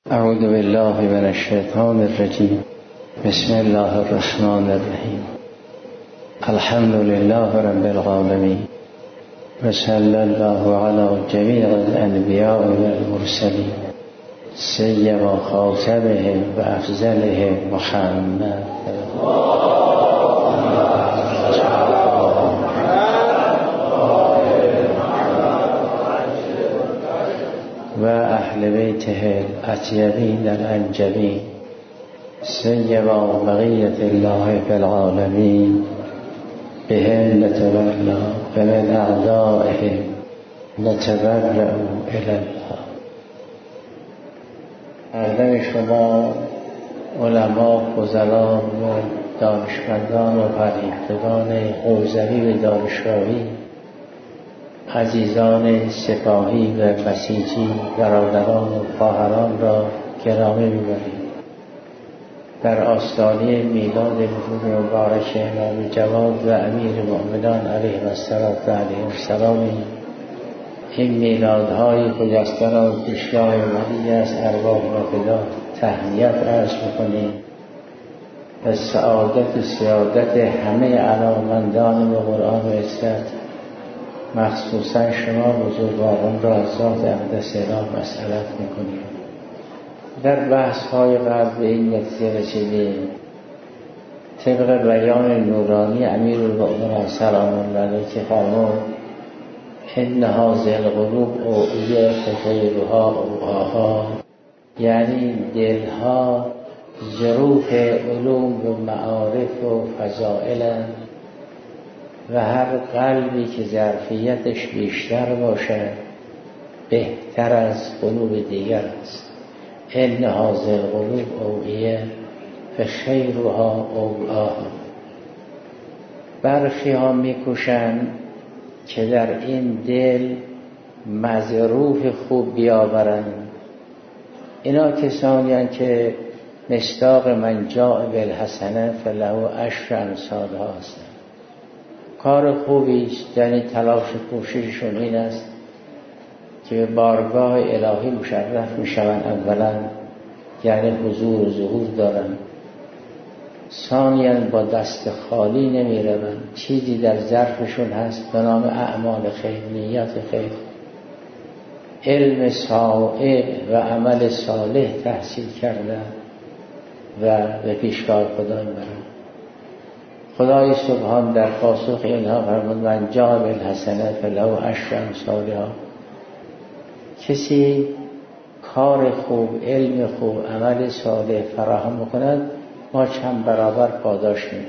اعوذ بالله من الشیطان الرجیم. بسم الله الرحمن الرحیم. الحمد لله رب العالمین و صلی الله علی جمیع الانبیاء والمرسلین سیما خاتمهم و افضلهم محمد و اهل بیته الاطیبین الانجبین سیما بقیة الله فی العالمین بهم نتولا و من اعدائهم نتبرأ الی الله. مردم شما علما، فضلا و دانشمندان و فرهیختگان حوزوی و دانشگاهی، عزیزان سپاهی و بسیجی، برادران و خواهران را گرامی می‌بریم. در آستانه میلاد بزرگ مبارک امام جواد و امیر مؤمنان علیه السلام این میلادهای خجسته را پیشگاه ولی از ارواح و فدا تهنیت عرض می‌کنیم و سعادت همه علاقه‌مندان به قرآن و عزت، مخصوصا شما بزرگواران را از ذات اقدس اله مسئلت میکنیم. در بحث‌های قبل به این نتیجه رسیدیم طبق بیان نورانی امیرالمؤمنین سلام الله علیه که فرمود ان هذه القلوب اوعیه فغیرها اوعاها، یعنی دلها ظروف علوم و معارف و فضائل و هر قلبی که ظرفیتش بیشتر باشد بهتر از قلوب دیگر است. ان هذه القلوب اوعیه فخیرها اوعاها. برخی ها میکوشند که در این دل مظروف خوب بیاورند. اینا کسانی هستند که مصداق من جاء بالحسنه فله عشر امثالها هستند. کار خوبی است، یعنی تلاش کوشششون این است که به بارگاه الهی مشرف میشوند. اولا یعنی حضور و ظهور دارند. ثانیاً با دست خالی نمیروند، چیزی در ظرفشون هست به نام اعمال خیر، نیت خیر، علم صائب و عمل صالح تحصیل کردن و به پیشگاه خدا میبرند. خدای سبحان در پاسخ اینها فرمود من جاء بالحسنه فله عشر امثالها. کسی کار خوب، علم خوب، عمل صالح فراهم بکند ما چند برابر پاداش میدیم.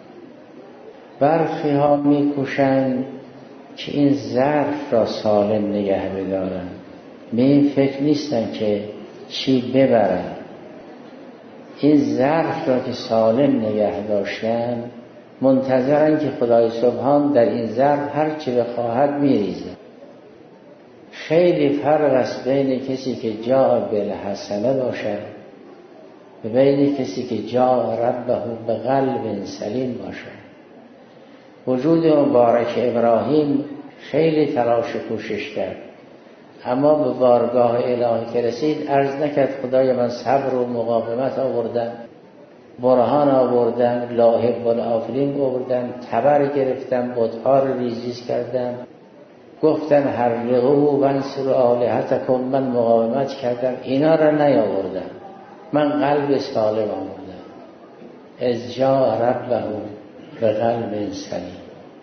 برخی ها میکوشند که این ظرف را سالم نگه بدارند، به این فکر نیستن که چی ببرند. این ظرف را که سالم نگه داشتن منتظرن که خدای سبحان در این ظرف هر چی بخواهد میریزه. خیلی فرق است بین کسی که جاء بالحسنه باشد و بین کسی که جاء ربه بقلب سلیم باشد. وجود مبارک ابراهیم خیلی تلاش و کوشش کرد، اما به بارگاه الهی که رسید عرض نکرد خدای من صبر و مقاومت آوردم، برهان آوردم، لاهب والآفلین آوردم، تبر گرفتم، بت‌ها رو ریزیز کردم، گفتن حرقوا وانصروا آلهتکم، من مقاومت کردم. اینا را نیاوردم، من قلب سالم آوردم. اذ جاء ربه بقلب سلیم.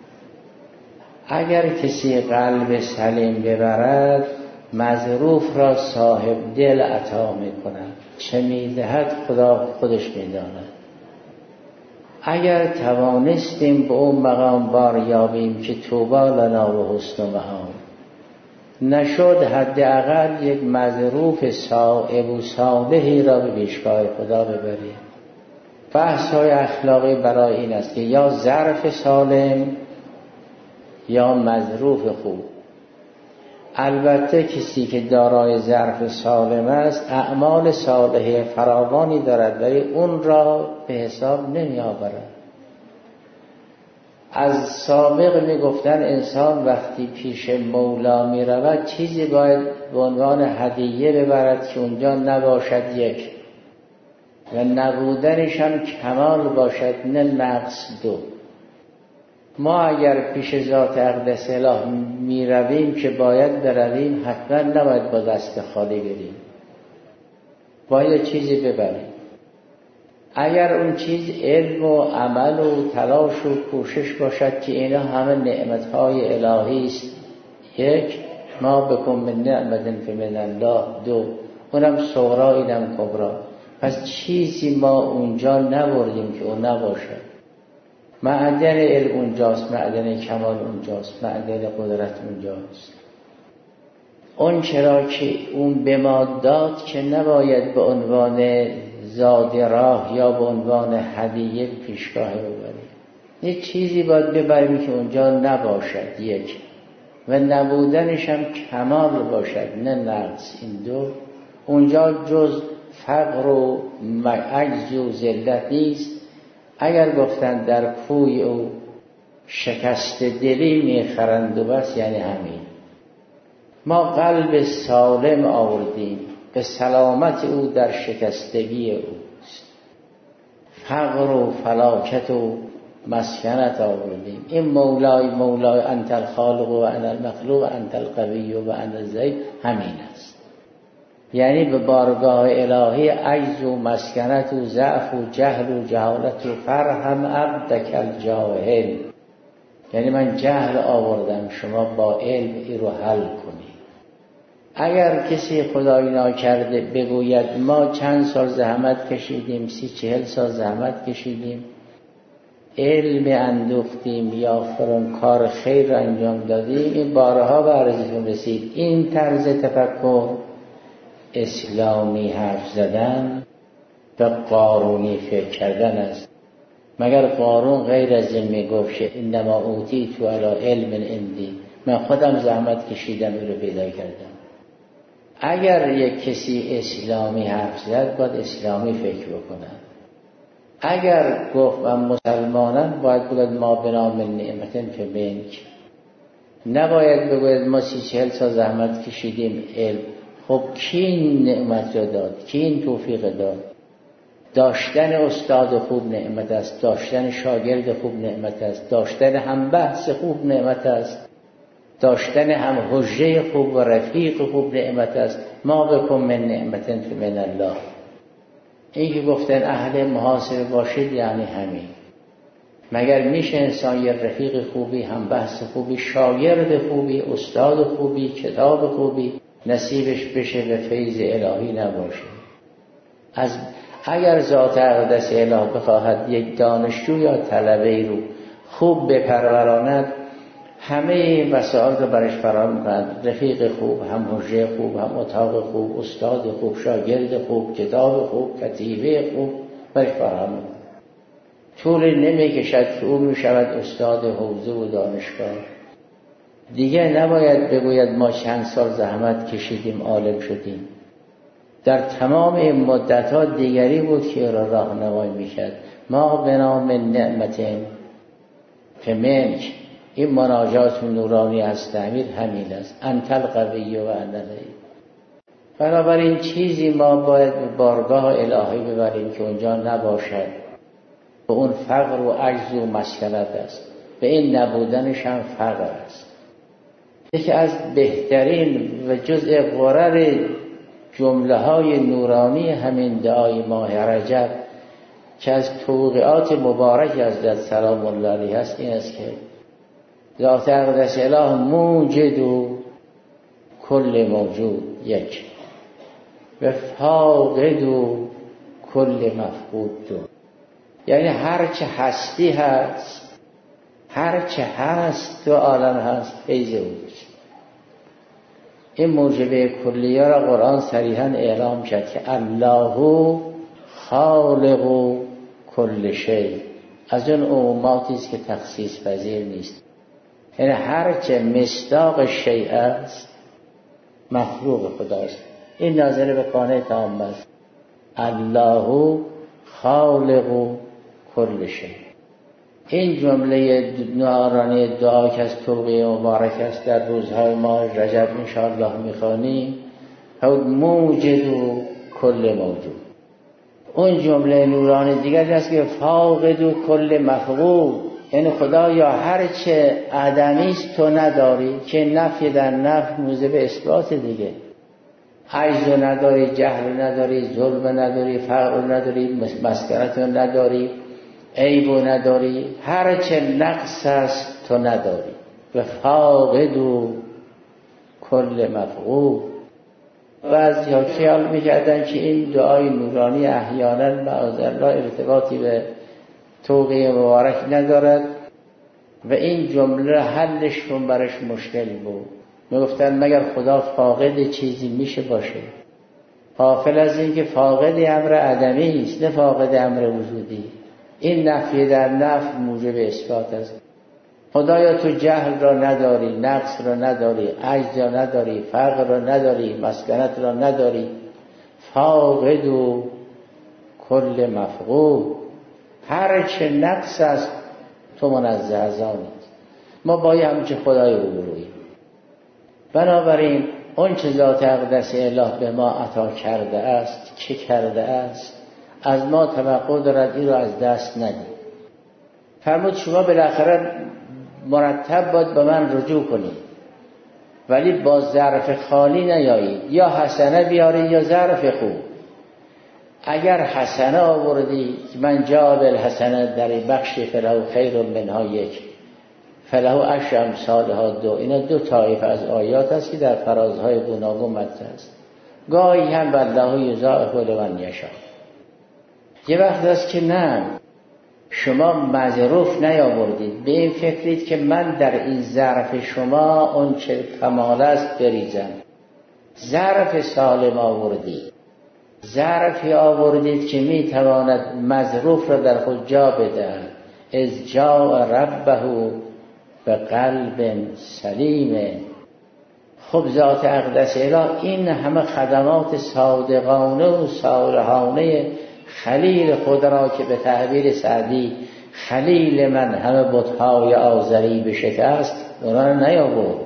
اگر کسی قلب سلیم ببرد مظروف را صاحب دل عطا میکند، چه میدهد خدا خودش میداند. اگر توانستیم به اون مقام بار یابیم که طوبی لنا و حسن مآب، نشد حداقل یک مظروف صائب و صالحی را به پیشگاه خدا ببریم. بحث‌های اخلاقی برای این است که یا ظرف سالم یا مظروف خوب. البته کسی که دارای ظرف سالم است اعمال صالحه فراوانی دارد ولی اون را به حساب نمی آورد. از سابق میگفتن انسان وقتی پیش مولا میرود چیزی باید به عنوان هدیه ببرد که اونجا نباشد یک و نبودنش هم کمال باشد نه نقص دو. ما اگر پیش ذات اقدس اله می رویم که باید برویم حتما نباید با دست خالی بریم، باید چیزی ببریم. اگر اون چیز علم و عمل و تلاش و کوشش باشد که اینا همه نعمتهای الهی است، یک ما بکن من نعمت فمن الله، دو اونم صغرا اینم کبرا. پس چیزی ما اونجا نبردیم که اون نباشد. معدن علم اونجاست، معدن کمال اونجاست، معدن قدرت اونجاست. اون چرا که اون به ما داد که نباید به عنوان زاد راه یا به عنوان هدیه پیشگاه ببریم. یه چیزی باید ببریم که اونجا نباشد یک و نبودنش هم کمال باشد نه نقص. این دو اونجا جز فقر و عجز و ذلت نیست. اگر گفتن در کوی او شکست دلی میخرند و بس، یعنی همین. ما قلب سالم آوردیم، به سلامت او در شکستگی اوست. فقر و فلاکت و مسکنت آوردیم. این مولای انت الخالق و انا المخلوق انت القوی و انا الضعیف همین است. یعنی به بارگاه الهی عجز و مسکنت و ضعف و جهل و جهالت و فرهم عبدک الجاهل، یعنی من جهل آوردم، شما با علم این رو حل کنید. اگر کسی خدایی ناکرده بگوید ما چند سال زحمت کشیدیم، 30-40 سال زحمت کشیدیم، علم اندوختیم یا فرون کار خیر را انجام دادیم، این بارها به عرضتون رسید. این طرز تفکر اسلامی حرف زدن و قارونی فکر کردن است. مگر قارون غیر از این میگفت انما اوتیت علی علم عندی، من خودم زحمت کشیدم این رو پیدا کردم. اگر یک کسی اسلامی حرف زد باید اسلامی فکر بکنن. اگر گفت من مسلمانم باید بگوید ما بنام نعمت فمنک، نباید بگوید ما 30-40 سال زحمت کشیدیم علم. خب کی این نعمت رو داد؟ کی این توفیق داد؟ داشتن استاد خوب نعمت است، داشتن شاگرد خوب نعمت است، داشتن هم بحث خوب نعمت است، داشتن هم حجه خوب و رفیق خوب نعمت است. ما بکن من نعمت فمن الله. این که گفتن اهل محاسبه باشید یعنی همین. مگر میشه انسان یه رفیق خوبی، هم بحث خوبی، شاگرد خوبی، استاد خوبی، کتاب خوبی نصیبش بشه و فیض الهی نباشه؟ اگر ذات اقدس اله بخواهد یک دانشجو یا طلبه رو خوب بپروراند، همه مسائل رو برش فراهم کند. رفیق خوب، هم حجه خوب، هم اتاق خوب، استاد خوب، شاگرد خوب، کتاب خوب، کتیبه خوب برش فراهم کند. طول نمیکشد که او میشود استاد حوزه و دانشگاه. دیگه نباید بگوید ما چند سال زحمت کشیدیم عالم شدیم. در تمام این مدت‌ها دیگری بود که را راهنمایی میکرد. ما به نام نعمت فمنک، این مناجات نورانی از تعمیر همین است. انت القوی و انا الضعیف. بنابراین چیزی ما باید به بارگاه الهی ببریم که اونجا نباشد. به اون فقر و عجز و مسکنت است، به این نبودنش هم فقر است. یکی از بهترین و جزء غرر جمله های نورانی همین دعای ماه رجب که از توقیات مبارک حضرت سلام الله علیه است این است که ذات اقدس اله موجد و کل موجود یک و فاقد و کل مفقود دو. یعنی هرچه هستی هست، هرچه هست تو عالم هست فیض اوست. این موجبه کلیه را قرآن صریحا اعلام کرد که الله خالق کل شی، از اون عموماتی است که تخصیص پذیر نیست. یعنی هرچه مصداق شیء است مخلوق خداست. این ناظر به کانه تام است. الله خالق کل شی. این جمله نورانی دعا که از توقیه مبارک است در روزهای ماه رجب انشاءالله میخوانیم، موجد و کل موجود. اون جمله نورانی دیگر است که فاقد و کل مفقود، یعنی خدا یا هر چه عدمی است تو نداری، که نفی در نفی موجب اثبات دیگه. عجز نداری، جهل نداری، ظلم نداری، فقر نداری، مسکنت نداری، عیب نداری، هر چه نقص است تو نداری. و فاقد و کل مفقود. بعضی ها خیال میکردن که این دعای نورانی احیانا معاذالله ارتباطی به توقیه مبارک ندارد و این جمله حلشون برش مشکل بود. میگفتن مگر خدا فاقد چیزی میشه باشه؟ غافل از این که فاقد امر عدمی است، نه فاقد امر وجودی. این نفی در نفی موجب اثبات است. خدایا تو جهل را نداری، نقص را نداری، عجز را نداری، فقر را نداری، مسکنت را نداری، فاقد و کل مفقود، هر چه نقص است تو منزه از آن است. ما باید همچه خدای روبروییم. بنابراین اون چه ذات اقدس اله به ما عطا کرده است، چه کرده است، از ما توقع دارد این را از دست ندید. فرمود شما بالاخره مرتب باید به من رجوع کنید، ولی با ظرف خالی نیایید، یا حسنه بیارید یا ظرف خوب. اگر حسنه آوردی که من جا بالحسنه در بخشی فله خیر منها یک فله عشر امثالها دو، اینا دو طایفه از آیات است که در فرازهای گوناگون مطرح است. گاهی هم والله یضاعف لمن یشاء. یه وقت است که نه، شما مظروف نیاوردید، به این فکرید که من در این ظرف شما اون چه کمال است بریزم. ظرف سالم آوردید، ظرفی آوردید که میتواند مظروف را در خود جا بدهد. از جاء ربه به قلب سلیم. خب ذات اقدس اله این همه خدمات صادقانه و صالحانه خلیل خود را که به تعبیر سعدی خلیل من همه بت‌های آزری بشکست، اونا را نیاورد.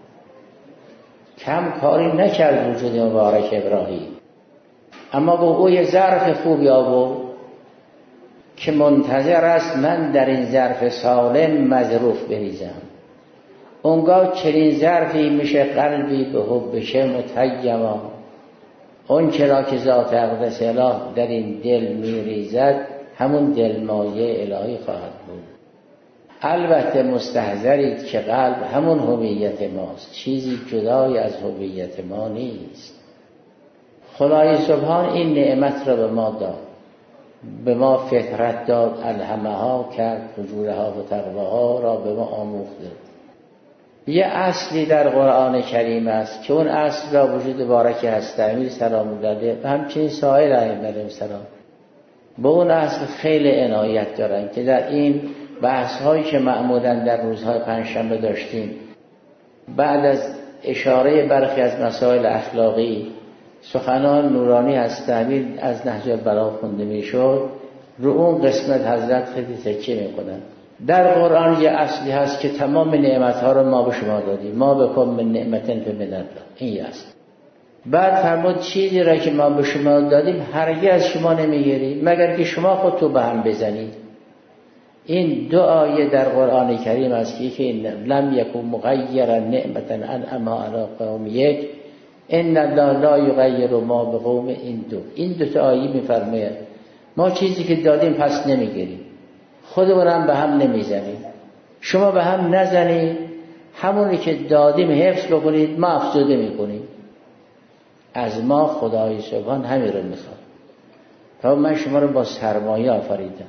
کم کاری نکرد وجود مبارک ابراهیم، اما با او یه ظرف خوبی آورد که منتظر است من در این ظرف سالم مظروف بریزم. اونگاه چنین ظرفی میشه قلبی به حبشه متیما. اون چرا که ذات اقدس اله در این دل میریزد همون دلمایه الهی خواهد بود. البته مستحضرید که قلب همون هویت ماست، چیزی جدای از هویت ما نیست. خدای سبحان این نعمت را به ما داد، به ما فطرت داد، الهمها کرد، فجورها و تقواها را به ما آموخته. یه اصلی در قرآن کریم است که اون اصل را وجود بارک هست امیر سلام داده و همچنین سایر ائمه علیهم السلام به اون اصل خیلی عنایت دارن که در این بحث هایی که معمولاً در روزهای پنجشنبه داشتیم بعد از اشاره برخی از مسائل اخلاقی سخنان نورانی از تعبیر از نهج البلاغه خونده میشد، رو اون قسمت حضرت خیلی تکیه میکنن. در قرآن یه اصلی هست که تمام نعمتها رو ما به شما دادیم، ما بکن من نعمتن فمن الله، این است. بعد فرمود چیزی را که ما به شما دادیم هرگز از شما نمیگیریم مگر که شما خود تو به هم بزنید. این دو آیه در قرآن کریم است که یکی لم یکن مغیرا نعمتا انعمها علی قوم، یک ان الله لا یغیر ما بقوم. این دو تا آیه میفرماید ما چیزی که دادیم پس نمیگیریم، خودمون هم به هم نمیزنیم، شما به هم نزنید، همونی که دادیم حفظ بکنید، ما افزوده میکنیم. از ما خدای سبحان همین رو میخواد. تا من شما رو با سرمایه آفریدم،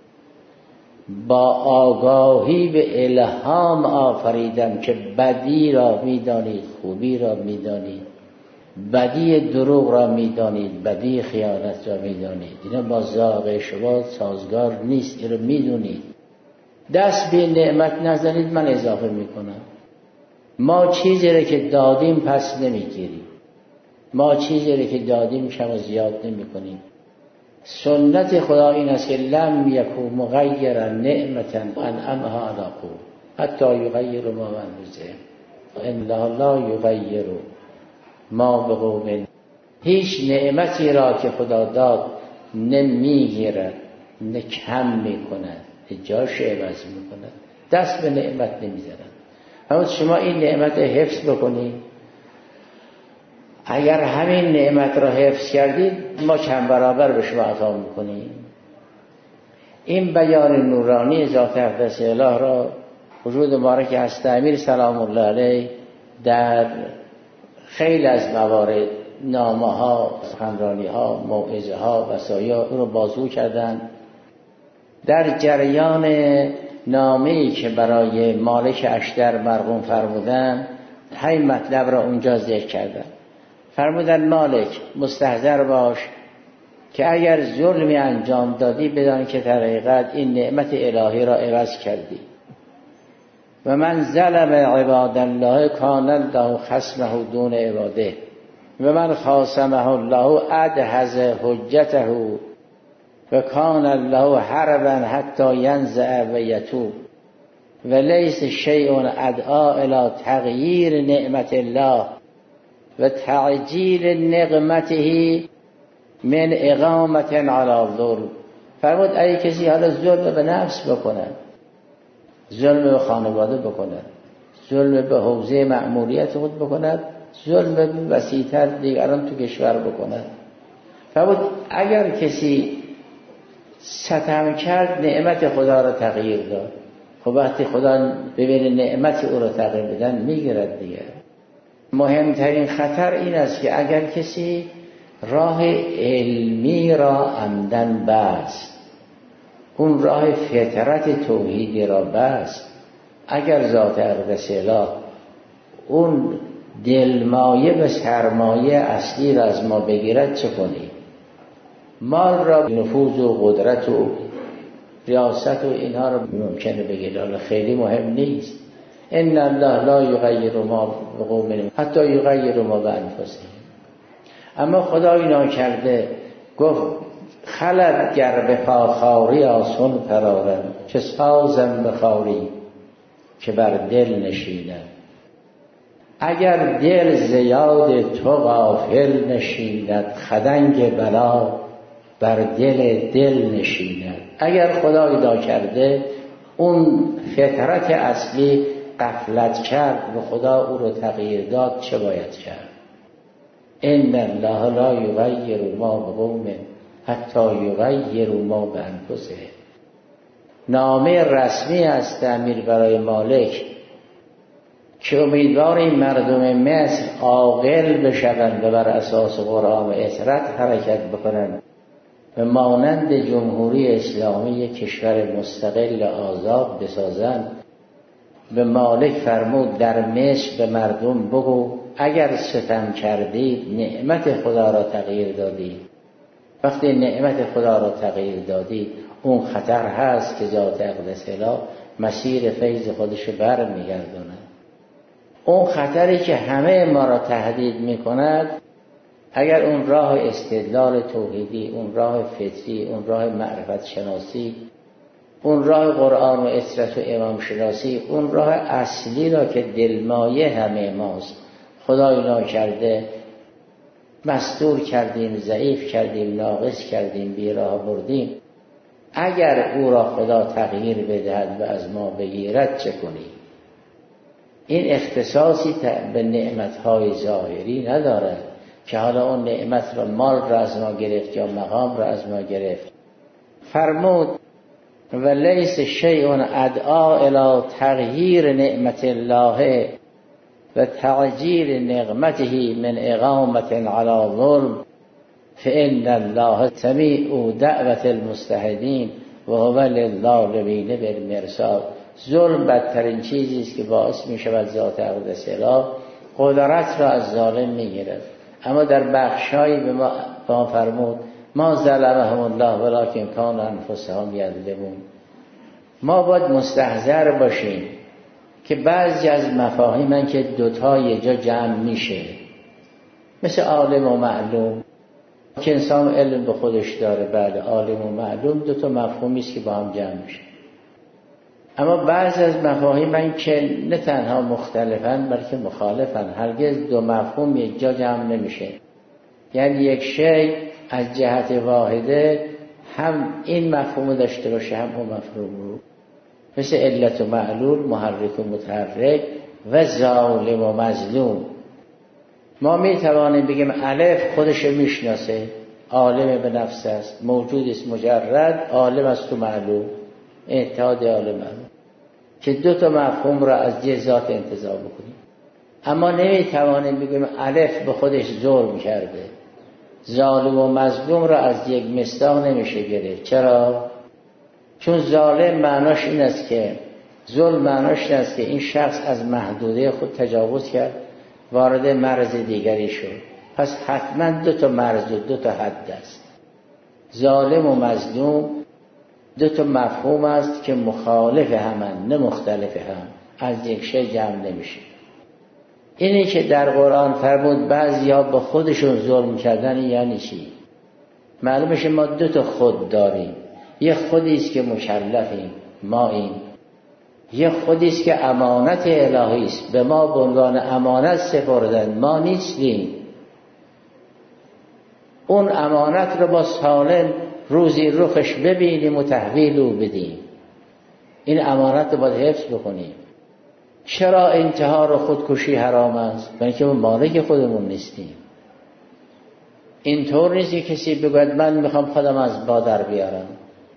با آگاهی به الهام آفریدم که بدی را میدانید، خوبی را میدانید، بدی دروغ را میدانید، بدی خیانت را میدانید. اینا با ذائقه شما سازگار نیست، این رو میدونید. دست به نعمت نزنید، من اضافه میکنم. ما چیزی را که دادیم پس نمیگیریم، ما چیزی را که دادیم کم و زیاد نمیکنیم. سنت خدا این است که لم یکن مغیرا نعمتا انعمها علی قوم حتی یغیروا ما بانفسهم ان الله لا یغیر ما بقوم. هیچ نعمتی را که خدا داد نمیگیرد، نه کم میکند، جاش عوض میکند، دست به نعمت نمیزند. اما شما این نعمت حفظ بکنید، اگر همین نعمت را حفظ کردید ما چند برابر به شما عطا میکنیم. این بیان نورانی ذات اقدس اله را وجود مبارک حضرت امیر سلام الله علیه در خیلی از موارد، نامه ها، سخنرانی ها، موعظه ها، وصایا او را بازگو کردند. در جریان نامه‌ای که برای مالک اشتر مرقوم فرمودند همین مطلب را اونجا ذکر کردند. فرمودند مالک مستحضر باش که اگر ظلمی انجام دادی بدان که در حقیقت این نعمت الهی را عوض کردی. و من ظلم عباد الله کان الله خصمه دون عباده و من خاصمه الله ادهز حجته و کان الله حربا حتی ینزع و یتوب و لیس شیء ادعا الی تغییر نعمت الله و تعجیل نقمته من اقامت علی ظلم. فرمود اگه کسی حالا ظلم به نفس بکنه، ظلم به خانواده بکند، ظلم به حوزه مأموریت خود بکند، ظلم به وسیع‌تر دیگران تو کشور بکند. فرمود اگر کسی ستم کرد نعمت خدا را تغییر داد، خب وقتی خدا ببینه نعمت او را تغییر بدن میگیرد دیگه. مهمترین خطر این است که اگر کسی راه علمی را عمدن بست، اون راه فطرت توحیدی را بست، اگر ذات اقدس اله اون دلمایه به سرمایه اصلی را از ما بگیرد چه کنیم؟ مال را نفوذ و قدرت و ریاست و اینها را ممکنه بگیرد، حالا خیلی مهم نیست. ان الله لا یغیر ما بقوم حتی یغیروا ما بانفسهم. اما خدا اینا کرده، گفت خلد گر به پاخاری آسون فرارم که سازم به خاری که بر دل نشینم. اگر دل زیاد تو غافل نشیند خدنگ بلا بر دل نشیند. اگر خدا اینا کرده اون فطرت اصلی غفلت کرد و خدا او رو تغییر داد، چه باید کرد؟ ان الله لا یغیر ما بقوم حتی یغیروا ما بانفسهم. نامه رسمی است امیر برای مالک که امیدوار این مردم مصر عاقل بشوند و بر اساس قرآن و اطرت حرکت بکنند و مانند جمهوری اسلامی کشور مستقل آزاد بسازند. به مالک فرمود در مصر به مردم بگو اگر ستم کردید نعمت خدا را تغییر دادید. وقتی نعمت خدا را تغییر دادید اون خطر هست که ذات اقدس اله مسیر فیض خودش بر میگرداند. اون خطری که همه ما را تهدید میکند، اگر اون راه استدلال توحیدی، اون راه فطری، اون راه معرفت شناسی، اون راه قرآن و اطرت و امام شناسی، اون راه اصلی را که دلمایه همه ماست خدا اینا کرده، مستور کردیم، ضعیف کردیم، ناقص کردیم، بیراه بردیم. اگر او را خدا تغییر بدهد و از ما بگیرد چه کنیم؟ این اختصاصی به نعمتهای ظاهری ندارد که حالا اون نعمت را، مال را از ما گرفت یا مقام را از ما گرفت. فرمود و لیس شیء ادعا الی تغییر نعمت الله و تعجیل نقمته من اقامت علی ظلم فان الله سمیع دعوت المستهدین و هو للظالمین بالمرصاد. ظلم بدترین چیزی است که باعث می شود ذات اقدس اله قدرت را از ظالم می گیرد. اما در بخشایی به ما فرمود ما ظلمهم الله ولکن کانوا انفسهم یظلمون. ما باید مستحضر باشیم که بعضی از مفاهیم که دوتا یه جا جمع میشه، مثل عالم و معلوم، که انسان علم به خودش داره، بله، عالم و معلوم دو تا مفهومی است که با هم جمع میشه. اما بعضی از مفاهیم این که نه تنها مختلفن بلکه مخالفن، هرگز دو مفهوم یک جا جمع نمیشه. یعنی یک شی از جهت واحده هم این مفهوم داشته باشه هم اون مفهوم رو، مثل علت و معلول، محرک و متحرک و ظالم و مظلوم. ما میتوانیم بگیم الف خودش میشناسه، عالم به نفس است، موجود است مجرد، عالم است و معلوم، اتحاد عالم معلوم، که دو تا مفهوم را از یه ذات انتزاع بکنیم. اما نمیتوانیم بگیم الف به خودش ظلم کرده، ظالم و مظلوم را از یک مصداق نمیشه گرفت. چرا؟ چون ظالم معناش این است که، ظلم معناش این است که این شخص از محدوده خود تجاوز کرد، وارد مرز دیگری شد. پس حتما دو تا مرز و دو تا حد است. ظالم و مظلوم دو تا مفهوم است که مخالف همن، نه مختلف هم، از یک شی جمع نمیشه. اینی که در قرآن فرمود بعضیا به خودشون ظلم کردن یعنی چی؟ معلوم میشه ما دو تا خود داریم. یه خودی است که مکلفیم، ما این، یه خودی است که امانت الهی است، به ما به عنوان امانت سپردن، ما نیستیم. اون امانت رو با سالم روزی رخش ببینیم و تحویل او بدیم. این امانت رو باید حفظ بکنیم. چرا انتحار و خودکشی حرام است؟ برای اینکه ما مالک خودمون نیستیم. اینطور نیست که کسی بگوید من میخوام خودم از بادر بیارم.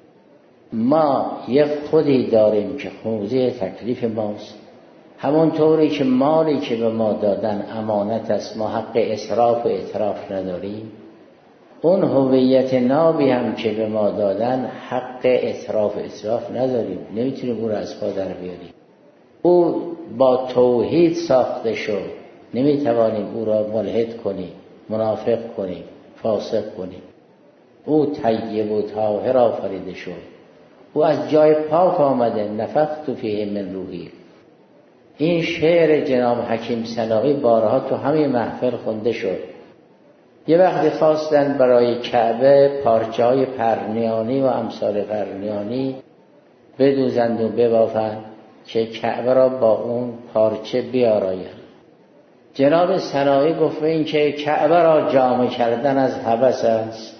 ما یک خودی داریم که حوزه تکلیف ماست. همون طوری که مالی که به ما دادن امانت است، ما حق اسراف و اتراف نداریم. اون هویت نابی هم که به ما دادن حق اسراف و اسراف نداریم، نمیتونیم او را از پا در بیاریم. او با توحید ساخته شد، نمیتوانیم او را ملحد کنیم، منافق کنیم، فاسق کنیم. او طیب و طاهر آفریده شد، او از جای پاک آمده، نفخت فیه من روحی. این شعر جناب حکیم سنایی بارها تو همین محفل خونده شد. یه وقتی خواستن برای کعبه پارچه های پرنیانی و امثال پرنیانی بدوزند و ببافند که کعبه را با اون پارچه بیارایند. جناب سنایی گفت این که کعبه را جامه کردن از هوس است،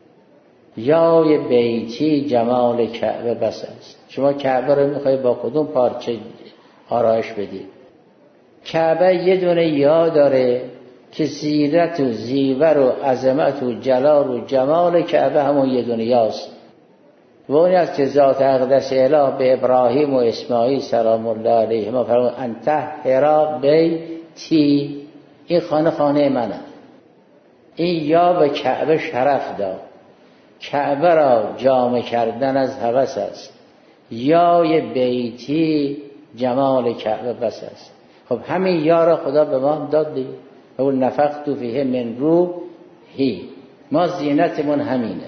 یا بیتی جمال کعبه بس است. شما کعبه رو میخوای با کدوم پارچه آرایش بدید؟ کعبه یه دونه یا داره که زیرت و زیور و عظمت و جلال و جمال کعبه همون یه دونه یاست. و اونی است که ذات اقدس اله به ابراهیم و اسماعیل سلام الله علیه ما فرمود انطهر بیتی، این خانه منه. این یا به کعبه شرف داد. کعبه را جامه کردن از هوس است، یا بیتی جمال کعبه بس است. خب همین یا را خدا به ما داد دیگه. و نفخت فیه من روحی، ما زینتمون همینه.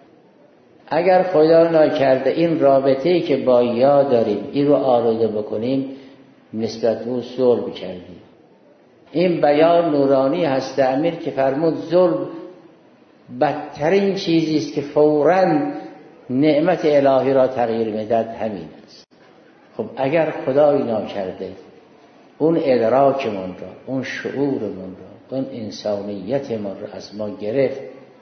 اگر خدا نکرده این رابطه‌ای که با یا داریم این رو آلوده بکنیم، نسبت به او ظلم کردیم. این بیان نورانی هست امیر که فرمود ظلم بدترین چیزی است که فوراً نعمت الهی را تغییر میدهد، همین است. خب اگر خدایی نکرده اون ادراکمون را، اون شعورمون را، اون انسانیتمون را از ما گرفت،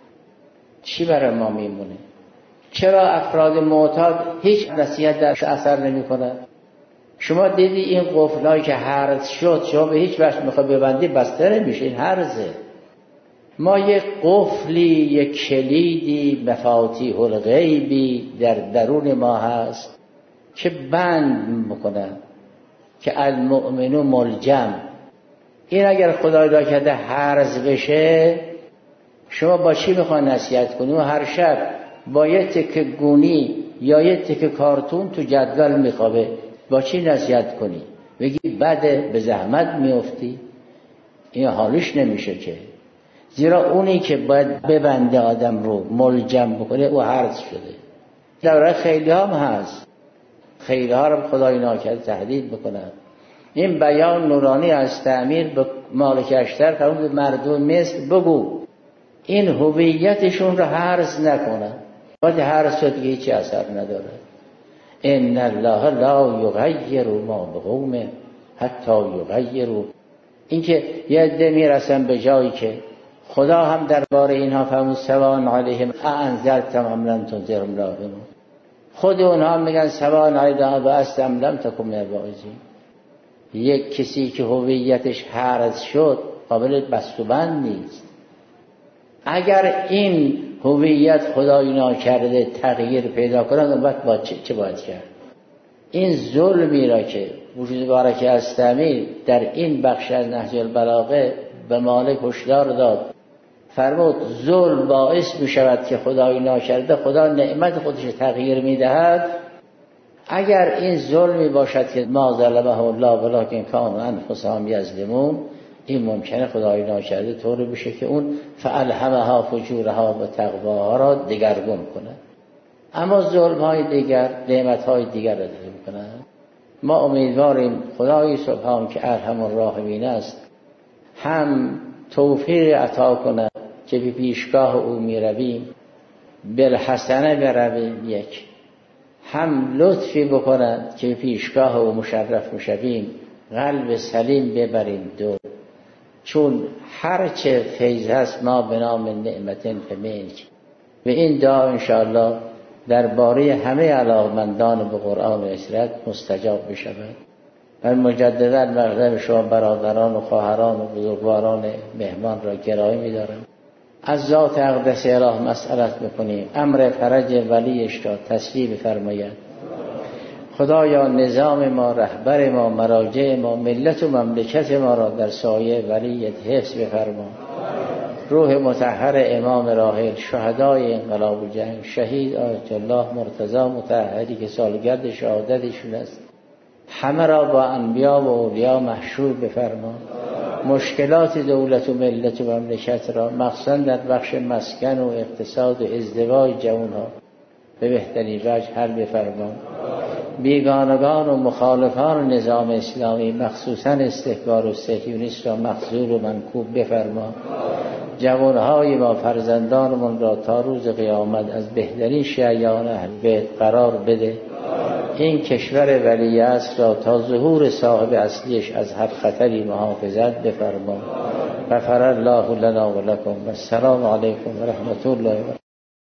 چی برای ما میمونه؟ چرا افراد معتاد هیچ نصیحت درش اثر نمی کند؟ شما دیدی این قفلایی که هرز شد، شما به هیچ وجه میخواد ببندی بسته نمیشه، این هرزه. ما یک قفلی، یک کلیدی، مفاتیح الغیبی در درون ما هست که بند میکنه، که المؤمن ملجم. این اگر خدای را کرده هرز بشه، شما با چی میخوان نصیحت کنی؟ و هر شب با یه تکه گونی یا یه تکه کارتون تو جدول میخوابه، با چی نصیحت کنی؟ بگی بده، به زحمت میافتی؟ این حالش نمیشه که. زیرا اونی که باید ببنده آدم رو ملجم بکنه او هرز شده. در خیلی هم هست، خیلی ها رو خدای ناکرده تهدید بکنن. این بیان نورانی از تعمیر به مالک اشتر فرمود به مردم مصر بگو این هویتشون رو حرص نکنن. باید حرص شد دیگه هیچی اثر نداره. ان الله لا یغیر ما بقوم حتی یغیروا. این که یه عده میرسن به جایی که خدا هم درباره اینها فرمود سواء علیهم اانذرتم ام لم تنذرهم لا یؤمنون. خود اونها میگن سواء علیهم ام لم تکن من الواعظین. یک کسی که هویتش حرص شد قابل بست و بند نیست. اگر این هویت خدای ناکرده تغییر پیدا کنه اون وقت با چه باید کرد؟ این ظلمی را که وجود بارک استمی در این بخش از نهج البلاغه به مالک هشدار داد، فرمود ظلم باعث می شود که خدای ناکرده خدا نعمت خودش تغییر می دهد. اگر این ظلمی باشد که ما ظلمه الله ولکن کانوا انفسهم یظلمون، این ممکنه خدای ناکرده طوری بشه که اون فالهمها فجورها و تقواها را دگرگون کنه. اما ظلم‌های دیگر نعمت‌های دیگر را کنه. ما امیدواریم خدای سبحان که ارحم الراحمین است هم توفیق عطا کنه که به پیشگاه او می رویم بالحسنه برویم، یک هم لطفی بکند که به پیشگاه او مشرف میشویم قلب سلیم ببریم، دو چون هرچه فیض هست ما به نام نعمتین فمنک. و این دعا انشاءالله درباره همه علاقمندان به قرآن و اسرت مستجاب بشود. من مجددا مقدم شما برادران و خواهران و بزرگواران مهمان را گرامی می‌دارم. از ذات اقدس اله مسئلت میکنیم امر فرج ولیش را تسلیم فرماید. خدایا نظام ما، رهبر ما، مراجع ما، ملت و مملکت ما را در سایه ولیت حفظ بفرما. روح مطهر امام راحل، شهدای انقلاب و جنگ، شهید آیت الله مرتضی مطهری که سالگرد شهادتشون است، همه را با انبیا و اولیا محشور بفرما. مشکلات دولت و ملت و مملکت را مخصوصا در بخش مسکن و اقتصاد و ازدواج جوانها به بهترین وجه حل بفرما. بیگانگان و مخالفان نظام اسلامی مخصوصا استکبار و صهیونیست را مخذول و منکوب بفرما. جوانهای ما، فرزندانمون را تا روز قیامت از بهترین شیعیان اهل بیت قرار بده. این کشور ولیعصر را تا ظهور صاحب اصلیش از هر خطری محافظت بفرما. غفر الله لنا و لکم و السلام علیکم و رحمت الله و